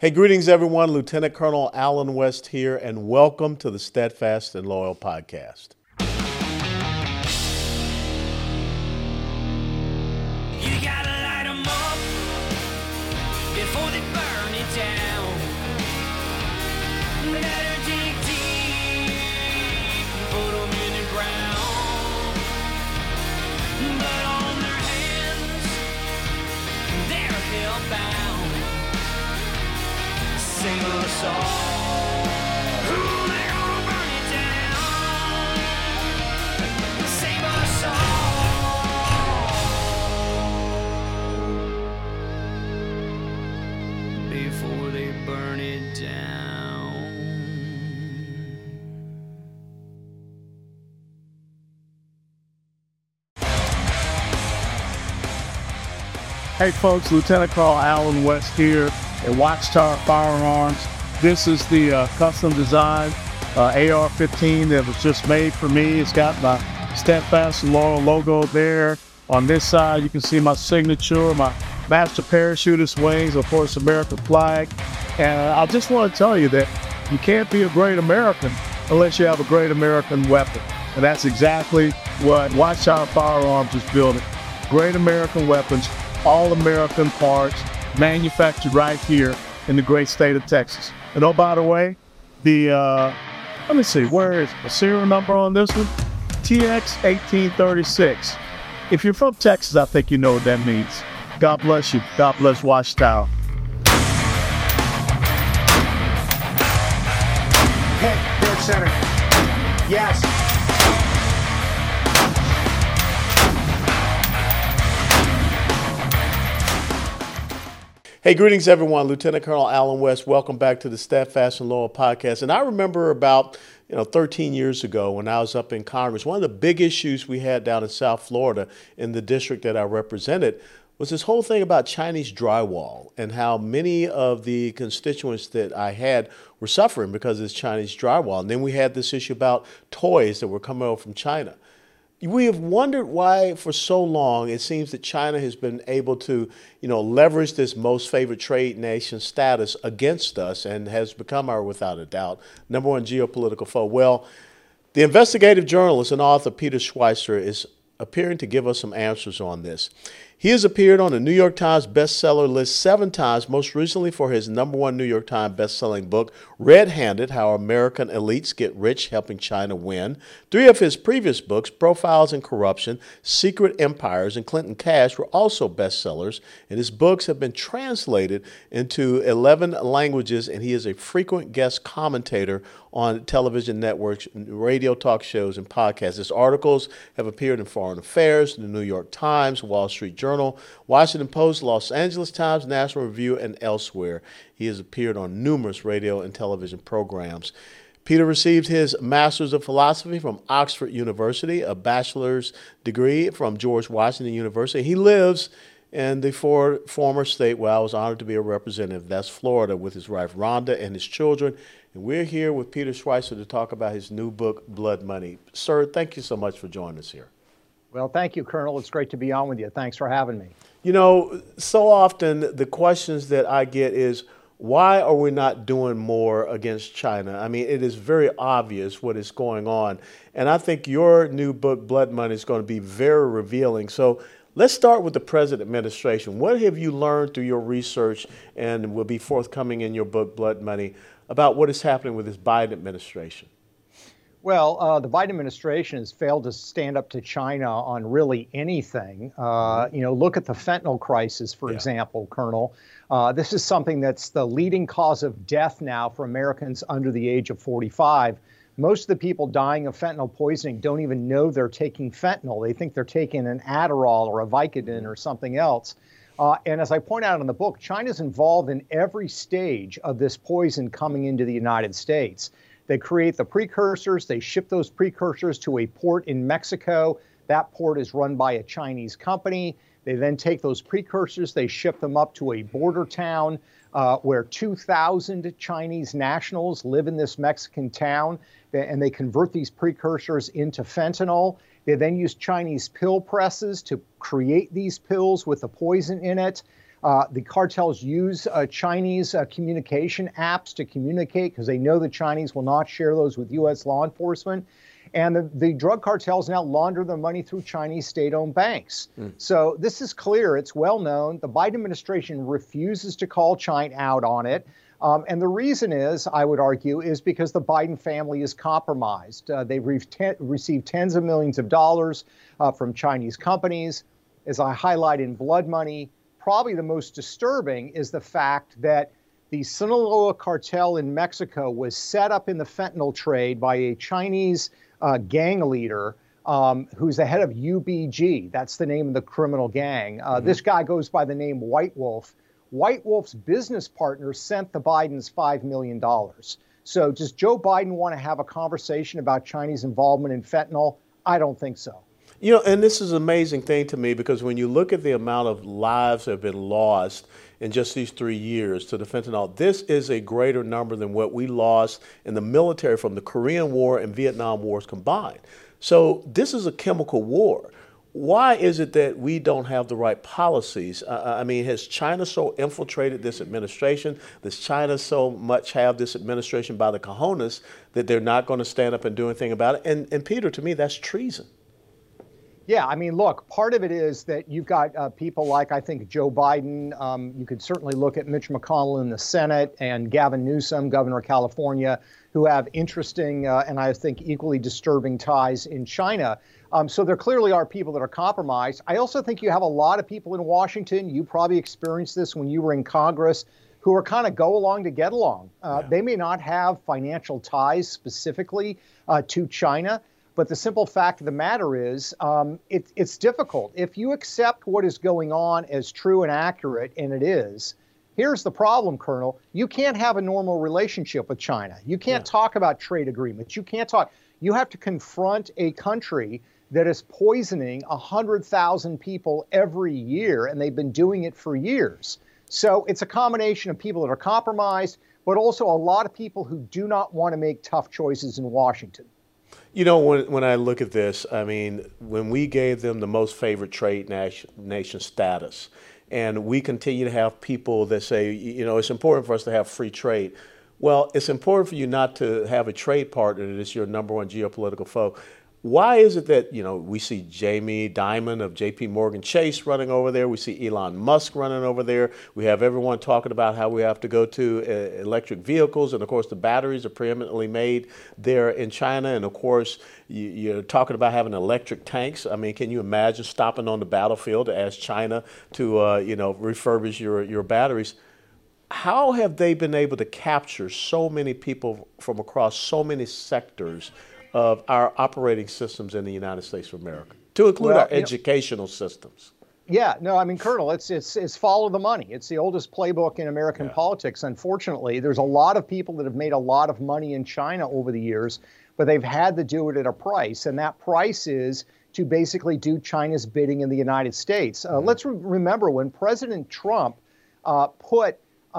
Hey, greetings, everyone. Lieutenant Colonel Allen West here, and welcome to the Steadfast and Loyal podcast. You gotta light 'em up before they burn it down. Better dig deep, put 'em in the ground. But on their hands, they're hellbound. Sing a song. Ooh, they're gonna burn it down. Sing a song before they burn it down. Hey folks, Lieutenant Colonel Allen West here at Watchtower Firearms. This is the custom design AR-15 that was just made for me. It's got my Steadfast and Loyal logo there. On this side, you can see my signature, my master parachutist wings, of course, American flag. And I just want to tell you that you can't be a great American unless you have a great American weapon. And that's exactly what Watchtower Firearms is building. Great American weapons, all American parts, manufactured right here in the great state of Texas. And oh, by the way, let me see, where is the serial number on this one? TX1836. If you're from Texas, I think you know what that means. God bless you. God bless Watchtower. Hit, dead center. Yes. Hey, greetings, everyone. Lieutenant Colonel Allen West. Welcome back to the Steadfast and Loyal podcast. And I remember about 13 years ago when I was up in Congress, one of the big issues we had down in South Florida in the district that I represented was this whole thing about Chinese drywall and how many of the constituents that I had were suffering because of this Chinese drywall. And then we had this issue about toys that were coming over from China. We have wondered why for so long it seems that China has been able to, leverage this most favored trade nation status against us and has become our, without a doubt, number one geopolitical foe. Well, the investigative journalist and author Peter Schweizer is appearing to give us some answers on this. He has appeared on the New York Times bestseller list 7 times, most recently for his number one New York Times bestselling book, Red-Handed: How American Elites Get Rich Helping China Win. 3 of his previous books, Profiles in Corruption, Secret Empires, and Clinton Cash, were also bestsellers, and his books have been translated into 11 languages, and he is a frequent guest commentator on television networks, radio talk shows, and podcasts. His articles have appeared in Foreign Affairs, the New York Times, Wall Street Journal, Washington Post, Los Angeles Times, National Review, and elsewhere. He has appeared on numerous radio and television programs. Peter received his Master's of Philosophy from Oxford University, a bachelor's degree from George Washington University. He lives in the former state where I was honored to be a representative. That's Florida, with his wife Rhonda and his children. And we're here with Peter Schweizer to talk about his new book, Blood Money. Sir, thank you so much for joining us here. Well, thank you, Colonel. It's great to be on with you. Thanks for having me. So often the questions that I get is, why are we not doing more against China? I mean, it is very obvious what is going on. And I think your new book, Blood Money, is going to be very revealing. So let's start with the present administration. What have you learned through your research and will be forthcoming in your book, Blood Money, about what is happening with this Biden administration? Well, the Biden administration has failed to stand up to China on really anything. Look at the fentanyl crisis, for example, Colonel. This is something that's the leading cause of death now for Americans under the age of 45. Most of the people dying of fentanyl poisoning don't even know they're taking fentanyl. They think they're taking an Adderall or a Vicodin or something else. And as I point out in the book, China's involved in every stage of this poison coming into the United States. They create the precursors. They ship those precursors to a port in Mexico. That port is run by a Chinese company. They then take those precursors. They ship them up to a border town where 2,000 Chinese nationals live in this Mexican town. And they convert these precursors into fentanyl. They then use Chinese pill presses to create these pills with the poison in it. The cartels use Chinese communication apps to communicate because they know the Chinese will not share those with U.S. law enforcement. And the drug cartels now launder their money through Chinese state-owned banks. So this is clear. It's well known. The Biden administration refuses to call China out on it. And the reason is, I would argue, is because the Biden family is compromised. They've received tens of millions of dollars from Chinese companies. As I highlight in Blood Money, probably the most disturbing is the fact that the Sinaloa cartel in Mexico was set up in the fentanyl trade by a Chinese gang leader who's the head of UBG. That's the name of the criminal gang. This guy goes by the name White Wolf. White Wolf's business partner sent the Bidens $5 million. So does Joe Biden want to have a conversation about Chinese involvement in fentanyl? I don't think so. You know, and this is an amazing thing to me because when you look at the amount of lives that have been lost in just these 3 years to the fentanyl, this is a greater number than what we lost in the military from the Korean War and Vietnam Wars combined. So this is a chemical war. Why is it that we don't have the right policies? I mean, has China so infiltrated this administration? Does China so much have this administration by the cojones that they're not going to stand up and do anything about it? And Peter, to me, that's treason. Yeah, I mean, look, part of it is that you've got people like, I think, Joe Biden. You could certainly look at Mitch McConnell in the Senate and Gavin Newsom, governor of California, who have interesting and I think equally disturbing ties in China. So there clearly are people that are compromised. I also think you have a lot of people in Washington. You probably experienced this when you were in Congress, who are kind of go along to get along. They may not have financial ties specifically to China, but the simple fact of the matter is it's difficult. If you accept what is going on as true and accurate, and it is, here's the problem, Colonel. You can't have a normal relationship with China. You can't talk about trade agreements. You can't talk. You have to confront a country that is poisoning 100,000 people every year, and they've been doing it for years. So it's a combination of people that are compromised, but also a lot of people who do not want to make tough choices in Washington. You know, when I look at this, I mean, when we gave them the most favored trade nation status, and we continue to have people that say, you know, it's important for us to have free trade. Well, it's important for you not to have a trade partner that is your number one geopolitical foe. Why is it that, you know, we see Jamie Dimon of JP Morgan Chase running over there? We see Elon Musk running over there. We have everyone talking about how we have to go to electric vehicles. And, of course, the batteries are preeminently made there in China. And, of course, you're talking about having electric tanks. I mean, can you imagine stopping on the battlefield to ask China to, you know, refurbish your batteries? How have they been able to capture so many people from across so many sectors of our operating systems in the United States of America, to include our educational systems? Yeah, no, I mean, Colonel, it's follow the money. It's the oldest playbook in American politics. Unfortunately, there's a lot of people that have made a lot of money in China over the years, but they've had to do it at a price. And that price is to basically do China's bidding in the United States. Let's remember when President Trump put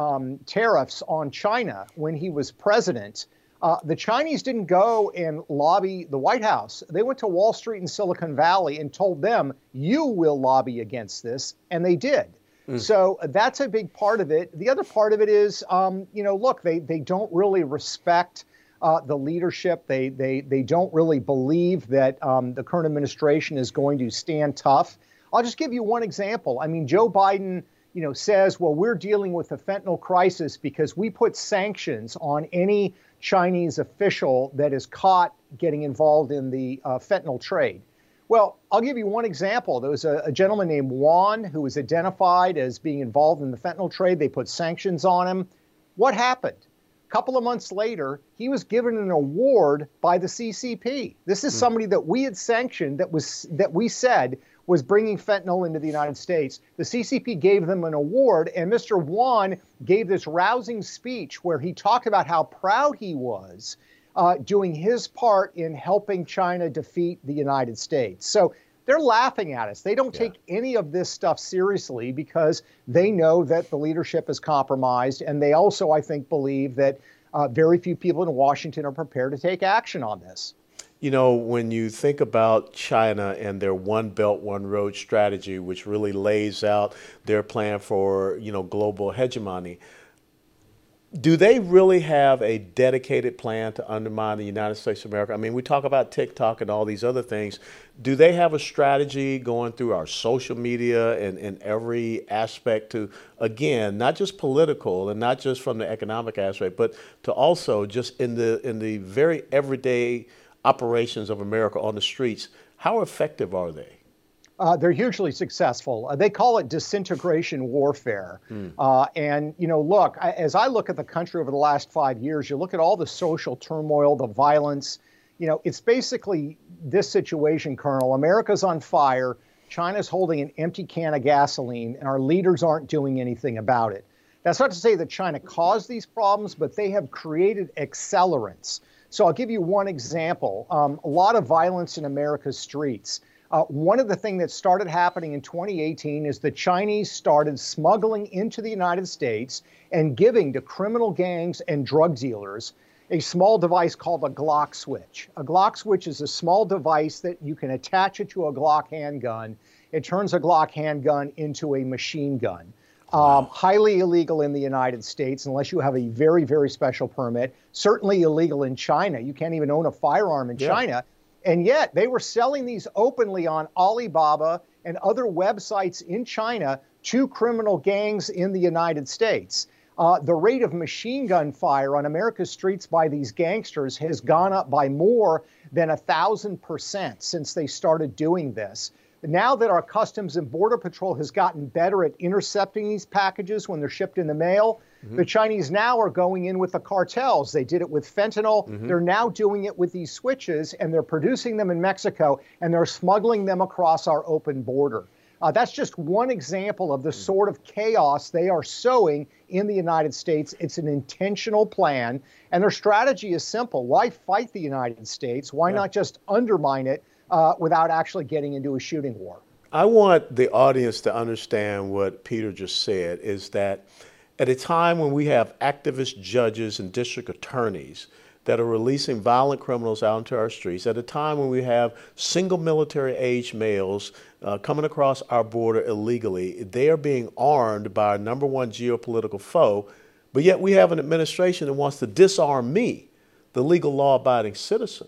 tariffs on China when he was president, the Chinese didn't go and lobby the White House. They went to Wall Street and Silicon Valley and told them, you will lobby against this, and they did. So that's a big part of it. The other part of it is, you know, look, they don't really respect the leadership. They don't really believe that the current administration is going to stand tough. I'll just give you one example. I mean, Joe Biden, you know, says, well, we're dealing with the fentanyl crisis because we put sanctions on any Chinese official that is caught getting involved in the fentanyl trade. Well, I'll give you one example. There was a gentleman named Juan who was identified as being involved in the fentanyl trade. They put sanctions on him. What happened? A couple of months later, he was given an award by the CCP. This is somebody that we had sanctioned that we said was bringing fentanyl into the United States. The CCP gave them an award, and Mr. Juan gave this rousing speech where he talked about how proud he was doing his part in helping China defeat the United States. So they're laughing at us. They don't take any of this stuff seriously because they know that the leadership is compromised, and they also, I think, believe that very few people in Washington are prepared to take action on this. You know, when you think about China and their One Belt, One Road strategy, which really lays out their plan for, global hegemony, do they really have a dedicated plan to undermine the United States of America? I mean, we talk about TikTok and all these other things. Do they have a strategy going through our social media and every aspect to, again, not just political and not just from the economic aspect, but to also just in the very everyday operations of America on the streets? How effective are they? They're hugely successful. They call it disintegration warfare. And, look, as I look at the country over the last 5 years, you look at all the social turmoil, the violence, it's basically this situation, Colonel. America's on fire. China's holding an empty can of gasoline, and our leaders aren't doing anything about it. That's not to say that China caused these problems, but they have created accelerants. So I'll give you one example. A lot of violence in America's streets. One of the things that started happening in 2018 is the Chinese started smuggling into the United States and giving to criminal gangs and drug dealers a small device called a Glock switch. A Glock switch is a small device that you can attach it to a Glock handgun. It turns a Glock handgun into a machine gun. Highly illegal in the United States unless you have a very, very special permit. Certainly illegal in China. You can't even own a firearm in China. And yet they were selling these openly on Alibaba and other websites in China to criminal gangs in the United States. The rate of machine gun fire on America's streets by these gangsters has gone up by more than 1,000% since they started doing this. Now that our Customs and Border Patrol has gotten better at intercepting these packages when they're shipped in the mail, the Chinese now are going in with the cartels. They did it with fentanyl. They're now doing it with these switches, and they're producing them in Mexico, and they're smuggling them across our open border. That's just one example of the sort of chaos they are sowing in the United States. It's an intentional plan, and their strategy is simple. Why fight the United States? Why not just undermine it without actually getting into a shooting war? I want the audience to understand what Peter just said, is that at a time when we have activist judges and district attorneys that are releasing violent criminals out into our streets, at a time when we have single military age males coming across our border illegally, they are being armed by our number one geopolitical foe, but yet we have an administration that wants to disarm me, the legal law-abiding citizen.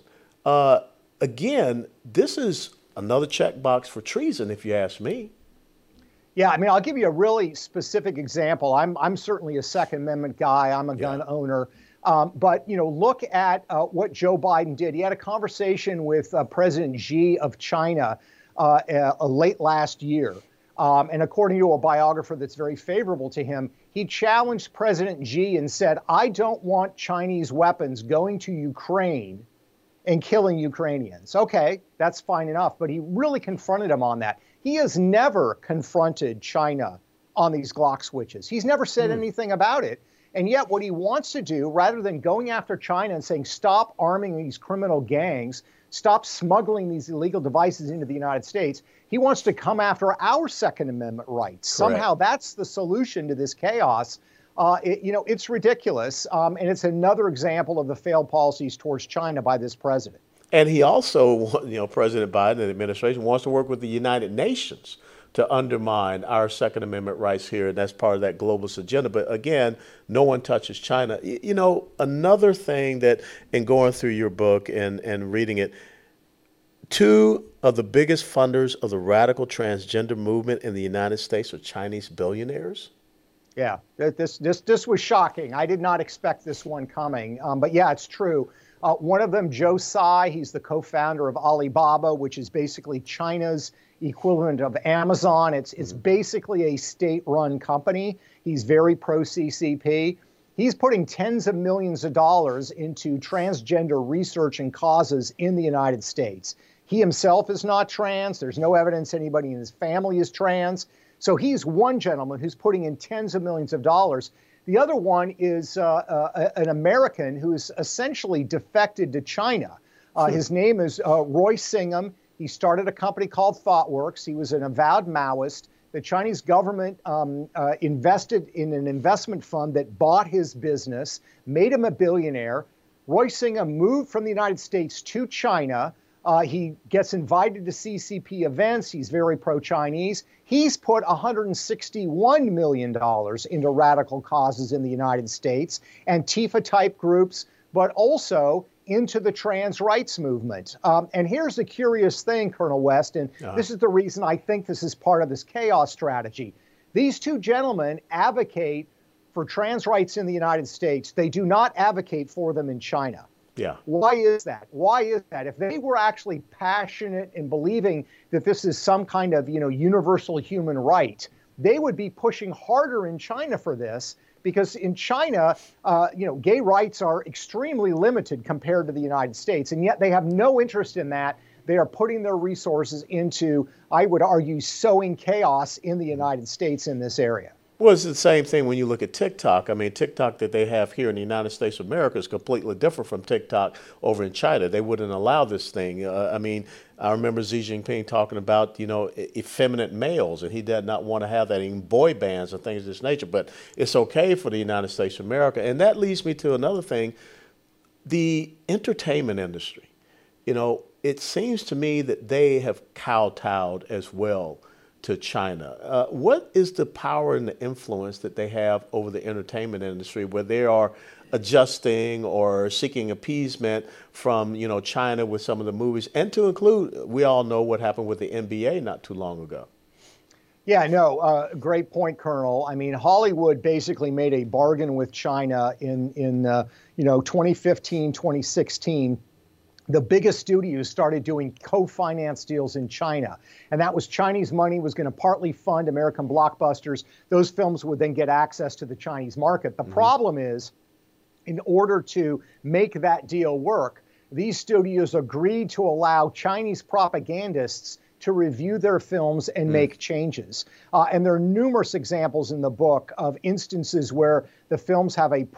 Again, this is another checkbox for treason, if you ask me. Yeah, I mean, I'll give you a really specific example. I'm certainly a Second Amendment guy. I'm a gun owner. But, look at what Joe Biden did. He had a conversation with President Xi of China late last year. And according to a biographer that's very favorable to him, he challenged President Xi and said, I don't want Chinese weapons going to Ukraine and killing Ukrainians. Okay, that's fine enough. But he really confronted him on that. He has never confronted China on these Glock switches. He's never said anything about it. And yet what he wants to do, rather than going after China and saying, stop arming these criminal gangs, stop smuggling these illegal devices into the United States, he wants to come after our Second Amendment rights. Correct. Somehow that's the solution to this chaos. It's ridiculous. And it's another example of the failed policies towards China by this president. And he also, President Biden and the administration wants to work with the United Nations to undermine our Second Amendment rights here, and that's part of that globalist agenda. But again, no one touches China. Another thing that, in going through your book and reading it, two of the biggest funders of the radical transgender movement in the United States are Chinese billionaires. Yeah, this was shocking. I did not expect this one coming. But yeah, it's true. One of them, Joe Tsai, he's the co-founder of Alibaba, which is basically China's equivalent of Amazon. It's basically a state-run company. He's very pro-CCP. He's putting tens of millions of dollars into transgender research and causes in the United States. He himself is not trans. There's no evidence anybody in his family is trans. So he's one gentleman who's putting in tens of millions of dollars. The other one is an American who's essentially defected to China. His name is Roy Singham. He started a company called ThoughtWorks. He was an avowed Maoist. The Chinese government invested in an investment fund that bought his business, made him a billionaire, Roysinga moved from the United States to China. He gets invited to CCP events. He's very pro-Chinese. He's put $161 million into radical causes in the United States, Antifa-type groups, but also into the trans rights movement. And here's the curious thing, Colonel West, and this is the reason I think this is part of this chaos strategy. These two gentlemen advocate for trans rights in the United States. They do not advocate for them in China. Yeah. Why is that? Why is that? If they were actually passionate in believing that this is some kind of, universal human right, they would be pushing harder in China for this, because in China, gay rights are extremely limited compared to the United States, and yet they have no interest in that. They are putting their resources into, I would argue, sowing chaos in the United States in this area. Well, it's the same thing when you look at TikTok. I mean, TikTok that they have here in the United States of America is completely different from TikTok over in China. They wouldn't allow this thing. I remember Xi Jinping talking about, effeminate males, and he did not want to have that in boy bands and things of this nature. But it's okay for the United States of America. And that leads me to another thing, the entertainment industry. It seems to me that they have kowtowed as well to China. What is the power and the influence that they have over the entertainment industry, where they are adjusting or seeking appeasement from, China with some of the movies, and to include, we all know what happened with the NBA not too long ago. Yeah, no, great point, Colonel. I mean, Hollywood basically made a bargain with China in 2015, 2016. The biggest studios started doing co-finance deals in China. And that was Chinese money was going to partly fund American blockbusters. Those films would then get access to the Chinese market. The problem is, in order to make that deal work, these studios agreed to allow Chinese propagandists to review their films and make changes. And there are numerous examples in the book of instances where the films have a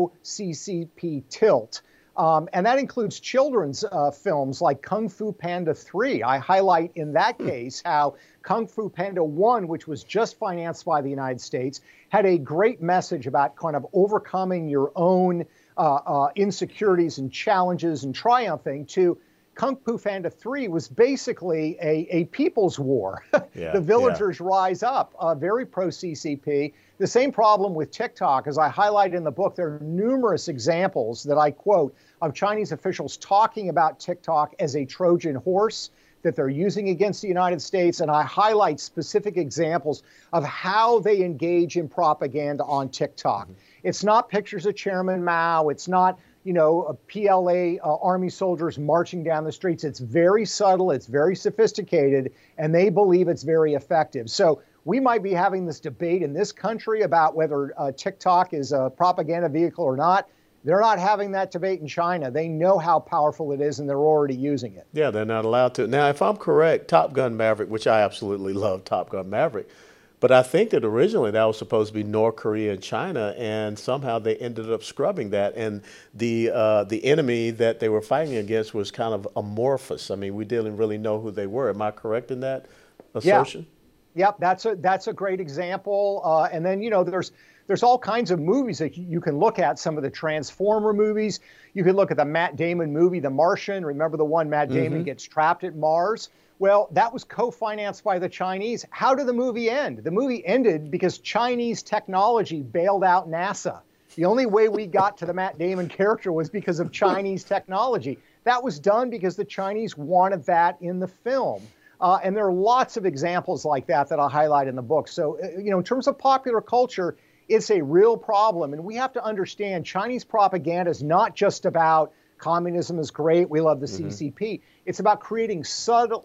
pro-CCP tilt. And that includes children's films like Kung Fu Panda 3. I highlight in that case how Kung Fu Panda 1, which was just financed by the United States, had a great message about kind of overcoming your own insecurities and challenges and triumphing, to Kung Fu Panda 3 was basically a people's war. The villagers rise up, very pro-CCP. The same problem with TikTok, as I highlight in the book. There are numerous examples that I quote of Chinese officials talking about TikTok as a Trojan horse that they're using against the United States. And I highlight specific examples of how they engage in propaganda on TikTok. It's not pictures of Chairman Mao. It's not, a PLA army soldiers marching down the streets. It's very subtle. It's very sophisticated. And they believe it's very effective. So we might be having this debate in this country about whether TikTok is a propaganda vehicle or not. They're not having that debate in China. They know how powerful it is, and they're already using it. Yeah, they're not allowed to. Now, if I'm correct, Top Gun Maverick, which I absolutely love Top Gun Maverick, but I think that originally that was supposed to be North Korea and China, and somehow they ended up scrubbing that. And the enemy that they were fighting against was kind of amorphous. I mean, we didn't really know who they were. Am I correct in that assertion? Yeah. Yep, that's a great example. And then, there's all kinds of movies that you can look at, some of the Transformer movies. You can look at the Matt Damon movie, The Martian. Remember the one Matt Damon gets trapped at Mars? Well, that was co-financed by the Chinese. How did the movie end? The movie ended because Chinese technology bailed out NASA. The only way we got to the Matt Damon character was because of Chinese technology. That was done because the Chinese wanted that in the film. And there are lots of examples like that I highlight in the book. So, in terms of popular culture, it's a real problem. And we have to understand Chinese propaganda is not just about communism is great, we love the CCP. It's about creating subtle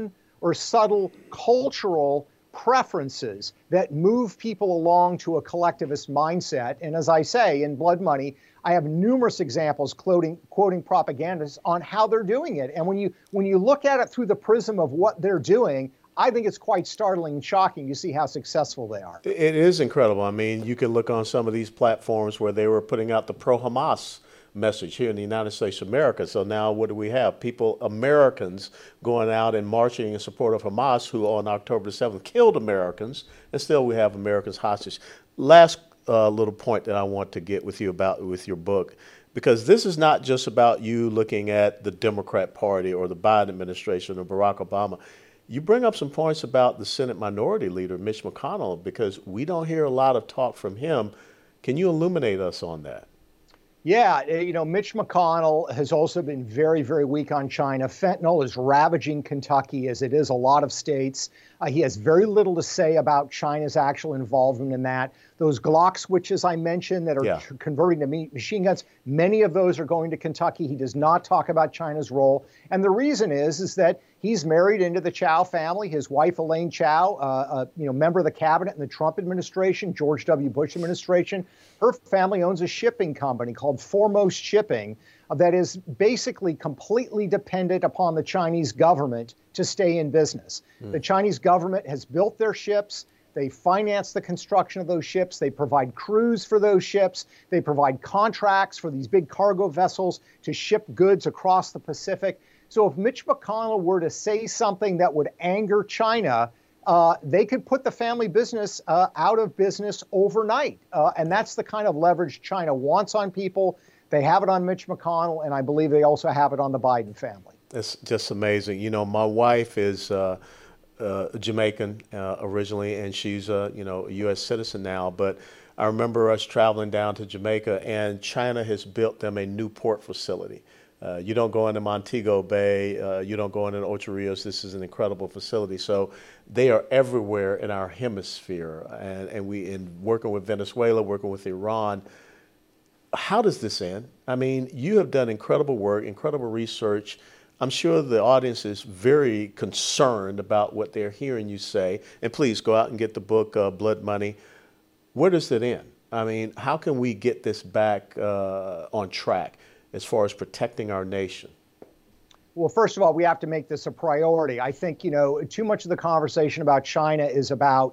cultural preferences that move people along to a collectivist mindset. And as I say, in Blood Money, I have numerous examples quoting propagandists on how they're doing it. And when you look at it through the prism of what they're doing, I think it's quite startling and shocking to see how successful they are. It is incredible. I mean, you can look on some of these platforms where they were putting out the pro-Hamas message here in the United States of America. So now what do we have? Americans going out and marching in support of Hamas, who on October 7th killed Americans, and still we have Americans hostage. Last little point that I want to get with you about with your book, because this is not just about you looking at the Democrat Party or the Biden administration or Barack Obama. You bring up some points about the Senate Minority Leader, Mitch McConnell, because we don't hear a lot of talk from him. Can you illuminate us on that? Yeah, Mitch McConnell has also been very, very weak on China. Fentanyl is ravaging Kentucky, as it is a lot of states. He has very little to say about China's actual involvement in that. Those Glock switches I mentioned that are converting to machine guns, many of those are going to Kentucky. He does not talk about China's role. And the reason is that he's married into the Chao family. His wife, Elaine Chao, member of the cabinet in the Trump administration, George W. Bush administration. Her family owns a shipping company called Foremost Shipping that is basically completely dependent upon the Chinese government to stay in business. The Chinese government has built their ships. They finance the construction of those ships. They provide crews for those ships. They provide contracts for these big cargo vessels to ship goods across the Pacific. So if Mitch McConnell were to say something that would anger China, they could put the family business out of business overnight. And that's the kind of leverage China wants on people. They have it on Mitch McConnell, and I believe they also have it on the Biden family. It's just amazing. My wife is Jamaican originally, and she's a U.S. citizen now. But I remember us traveling down to Jamaica, and China has built them a new port facility. You don't go into Montego Bay. You don't go into Ocho Rios. This is an incredible facility. So they are everywhere in our hemisphere. And we, in working with Venezuela, working with Iran, how does this end? I mean, you have done incredible work, incredible research. I'm sure the audience is very concerned about what they're hearing you say. And please go out and get the book, Blood Money. Where does it end? I mean, how can we get this back on track as far as protecting our nation? Well, first of all, we have to make this a priority. I think, too much of the conversation about China is about,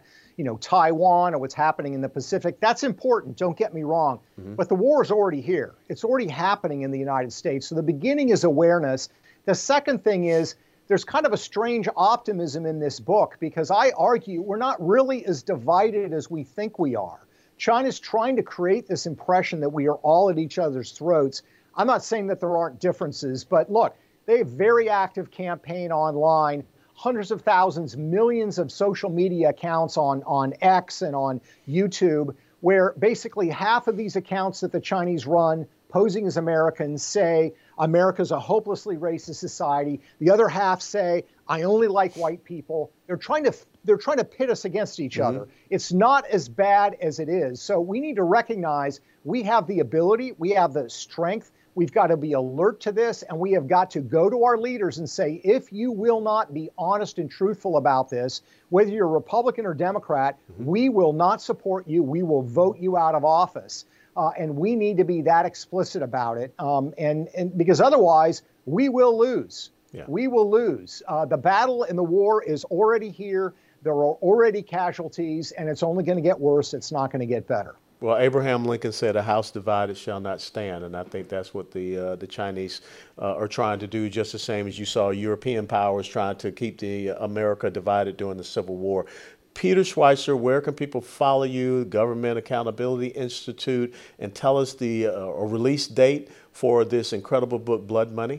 Taiwan or what's happening in the Pacific. That's important, don't get me wrong. But the war is already here. It's already happening in the United States. So the beginning is awareness. The second thing is there's kind of a strange optimism in this book, because I argue we're not really as divided as we think we are. China's trying to create this impression that we are all at each other's throats. I'm not saying that there aren't differences, but look, they have a very active campaign online, hundreds of thousands, millions of social media accounts on X and on YouTube, where basically half of these accounts that the Chinese run, posing as Americans, say America's a hopelessly racist society. The other half say, I only like white people. They're trying to pit us against each other. It's not as bad as it is. So we need to recognize we have the ability, we have the strength. We've got to be alert to this, and we have got to go to our leaders and say, if you will not be honest and truthful about this, whether you're Republican or Democrat, we will not support you. We will vote you out of office. And we need to be that explicit about it. And because otherwise, we will lose. We will lose. The battle and the war is already here. There are already casualties, and it's only going to get worse. It's not going to get better. Well, Abraham Lincoln said, "A house divided shall not stand," and I think that's what the Chinese are trying to do, just the same as you saw European powers trying to keep America divided during the Civil War. Peter Schweizer, where can people follow you, Government Accountability Institute, and tell us the release date for this incredible book, Blood Money?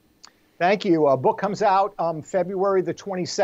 Thank you. A book comes out February the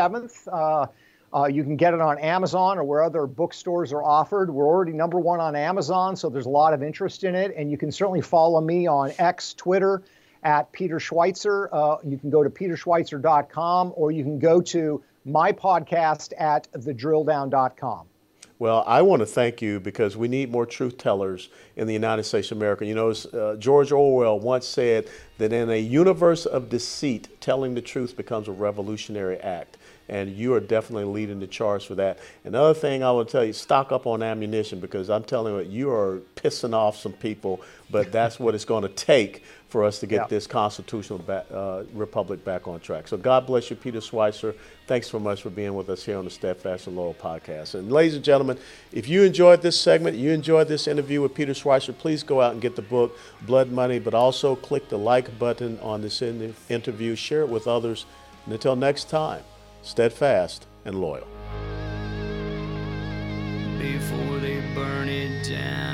27th. You can get it on Amazon or where other bookstores are offered. We're already #1 on Amazon, so there's a lot of interest in it. And you can certainly follow me on X, Twitter, at Peter Schweizer. You can go to peterschweizer.com, or you can go to my podcast at thedrilldown.com. Well, I want to thank you, because we need more truth tellers in the United States of America. George Orwell once said that in a universe of deceit, telling the truth becomes a revolutionary act. And you are definitely leading the charge for that. Another thing I will tell you, stock up on ammunition, because I'm telling you, you are pissing off some people, but that's what it's going to take for us to get this constitutional republic back on track. So God bless you, Peter Schweizer. Thanks so much for being with us here on the Steadfast and Loyal podcast. And ladies and gentlemen, if you enjoyed this segment, you enjoyed this interview with Peter Schweizer, please go out and get the book, Blood Money, but also click the like button on this interview, share it with others. And until next time, steadfast and loyal. Before they burn it down.